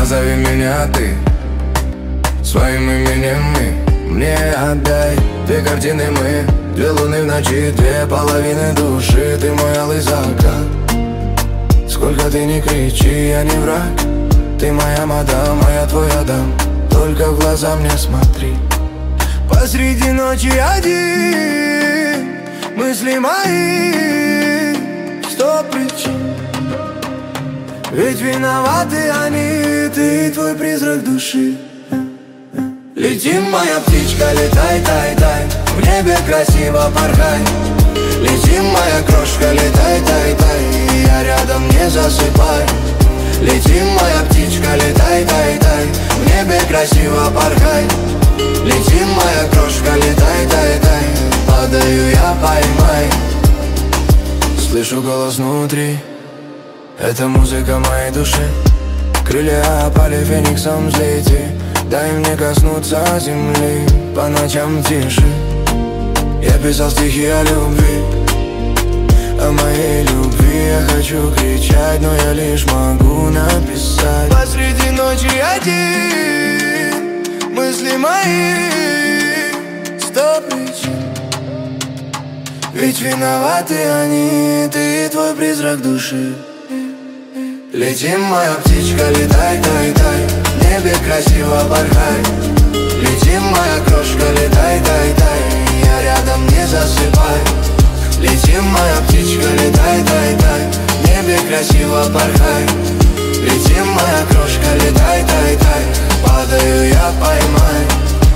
Назови меня ты своим именем и мне отдай две картины мы, две луны в ночи, две половины души. Ты мой алый закат. Сколько ты не кричи, я не враг. Ты моя мадам, а я твой Адам. Только в глаза мне смотри. Посреди ночи один, мысли мои, 100 причин. Ведь виноваты они, ты и твой призрак души. Летим, моя птичка, летай, тай, тай, в небе красиво порхай. Летим, моя крошка, летай, тай, тай, я рядом, не засыпай. Летим, моя птичка, летай, тай, тай, в небе красиво порхай. Летим, моя крошка, летай, тай, тай, падаю я, поймай. Слышу голос внутри, это музыка моей души. Крылья опали, фениксом взлети. Дай мне коснуться земли по ночам в тиши. Я писал стихи о любви, о моей любви. Я хочу кричать, но я лишь могу написать. Посреди ночи один, мысли мои, 100 причин. Ведь виноваты они, ты и твой призрак души. Летим, моя птичка, летай, тай, тай, в небе красиво порхай. Летим, моя крошка, летай, тай, тай, я рядом, не засыпай. Летим, моя птичка, летай, тай, тай, в небе красиво порхай. Летим, моя крошка, летай, тай, тай, падаю я, поймай.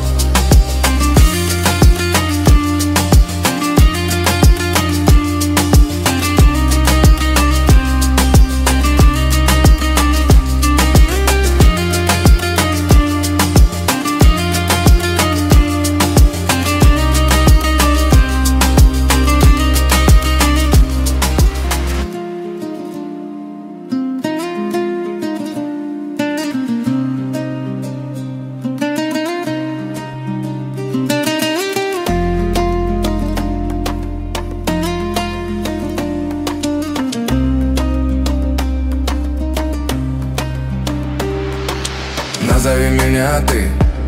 Назови меня ты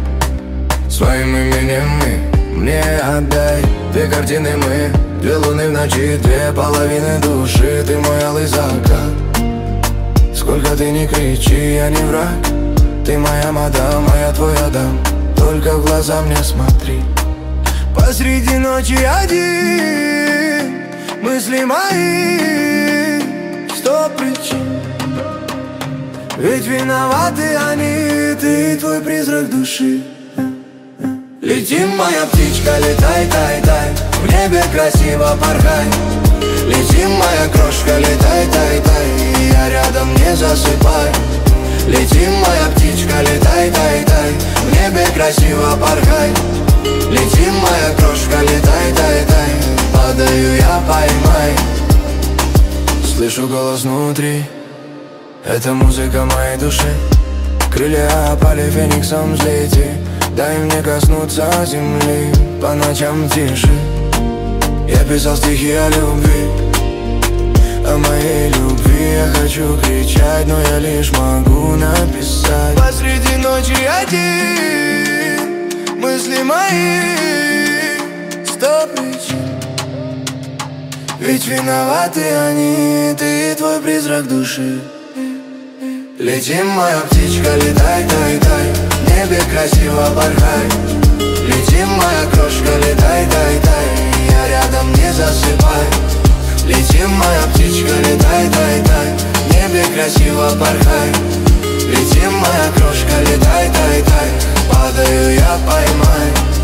своим именем и мне отдай две картины мы, две луны в ночи, две половины души. Ты мой алый закат. Сколько ты не кричи, я не враг. Ты моя мадам, а я твой Адам. Только в глаза мне смотри. Посреди ночи один, мысли мои, 100 причин. Ведь виноваты они, ты и твой призрак души. Летим, моя птичка, летай, тай, тай, в небе красиво порхай. Летим, моя крошка, летай, тай, тай, я рядом, не засыпай. Летим, моя птичка, летай, тай, тай, в небе красиво порхай. Летим, моя крошка, летай, тай, тай, падаю я, поймай. Слышу голос внутри, это музыка моей души. Крылья опали, фениксом взлети. Дай мне коснуться земли по ночам в тиши. Я писал стихи о любви, о моей любви. Я хочу кричать, но я лишь могу написать. Посреди ночи один, мысли мои, 100 причин. Ведь виноваты они, ты и твой призрак души. Летим, моя птичка, летай, тай, тай, в небе красиво порхай. Летим, моя крошка, летай, тай, тай, я рядом, не засыпай. Летим, моя птичка, летай, тай, тай, в небе красиво порхай. Летим, моя крошка, летай, тай, тай, падаю я, поймай.